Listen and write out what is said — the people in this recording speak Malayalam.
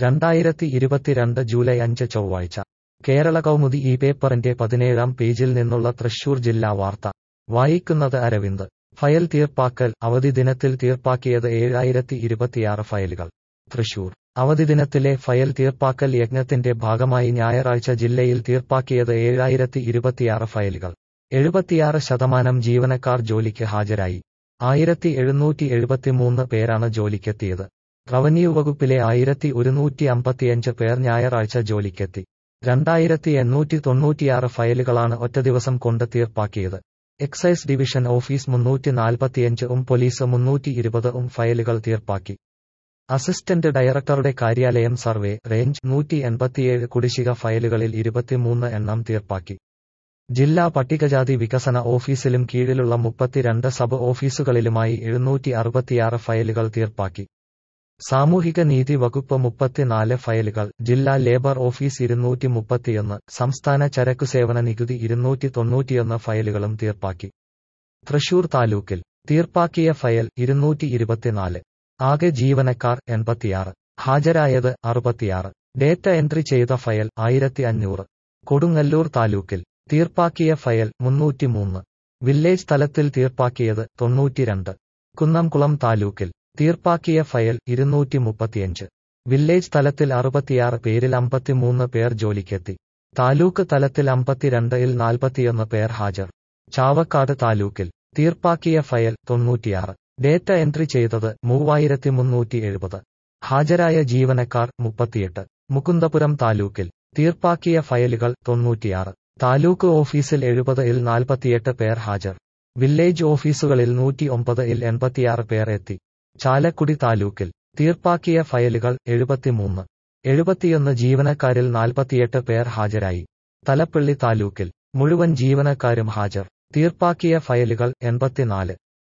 2022 ജൂലൈ 5 ചൊവ്വാഴ്ച കേരള കൗമുദി ഈ പേപ്പറിന്റെ 17-ാം പേജിൽ നിന്നുള്ള തൃശൂർ ജില്ലാ വാർത്ത വായിക്കുന്നത് അരവിന്ദ്. ഫയൽ തീർപ്പാക്കൽ അവധി ദിനത്തിൽ തീർപ്പാക്കിയത് 7026 ഫയലുകൾ. തൃശൂർ അവധി ദിനത്തിലെ ഫയൽ തീർപ്പാക്കൽ യജ്ഞത്തിന്റെ ഭാഗമായി ഞായറാഴ്ച ജില്ലയിൽ തീർപ്പാക്കിയത് 7026 ഫയലുകൾ. 76% ജീവനക്കാർ ജോലിക്ക് ഹാജരായി. 1773 പേരാണ് ജോലിക്കെത്തിയത്. റവന്യൂ വകുപ്പിലെ 1155 പേർ ഞായറാഴ്ച ജോലിക്കെത്തി. 2896 ഫയലുകളാണ് ഒറ്റ ദിവസം കൊണ്ട് തീർപ്പാക്കിയത്. എക്സൈസ് ഡിവിഷൻ ഓഫീസ് 345 പോലീസ് 320 ഫയലുകൾ തീർപ്പാക്കി. അസിസ്റ്റന്റ് ഡയറക്ടറുടെ കാര്യാലയം സർവേ റേഞ്ച് 187 കുടിശ്ശിക ഫയലുകളിൽ 23 എണ്ണം തീർപ്പാക്കി. ജില്ലാ പട്ടികജാതി വികസന ഓഫീസിലും കീഴിലുള്ള 32 സബ് ഓഫീസുകളിലുമായി 766 ഫയലുകൾ തീർപ്പാക്കി. സാമൂഹിക നീതി വകുപ്പ് 34 ഫയലുകൾ, ജില്ലാ ലേബർ ഓഫീസ് 231, സംസ്ഥാന ചരക്കു സേവന നികുതി 291 ഫയലുകളും തീർപ്പാക്കി. തൃശൂർ താലൂക്കിൽ തീർപ്പാക്കിയ ഫയൽ 224. ആകെ ജീവനക്കാർ 86. ഹാജരായത് 66. ഡേറ്റ എൻട്രി ചെയ്ത ഫയൽ 1500. കൊടുങ്ങല്ലൂർ താലൂക്കിൽ തീർപ്പാക്കിയ ഫയൽ 303. വില്ലേജ് തലത്തിൽ തീർപ്പാക്കിയത് 92. കുന്നംകുളം താലൂക്കിൽ തീർപ്പാക്കിയ ഫയൽ 235. വില്ലേജ് തലത്തിൽ 66 പേരിൽ 53 പേർ ജോലിക്കെത്തി. താലൂക്ക് തലത്തിൽ 52-ൽ 41 പേർ ഹാജർ. ചാവക്കാട് താലൂക്കിൽ തീർപ്പാക്കിയ ഫയൽ 96. ഡേറ്റ എൻട്രി ചെയ്തത് 3370. ഹാജരായ ജീവനക്കാർ 38. മുകുന്ദപുരം താലൂക്കിൽ തീർപ്പാക്കിയ ഫയലുകൾ 96. താലൂക്ക് ഓഫീസിൽ 70-ൽ 48 പേർ ഹാജർ. വില്ലേജ് ഓഫീസുകളിൽ 109-ൽ 86 പേർ എത്തി. ചാലക്കുടി താലൂക്കിൽ തീർപ്പാക്കിയ ഫയലുകൾ 73. 71 ജീവനക്കാരിൽ 48 പേർ ഹാജരായി. തലപ്പള്ളി താലൂക്കിൽ മുഴുവൻ ജീവനക്കാരും ഹാജർ. തീർപ്പാക്കിയ ഫയലുകൾ 84.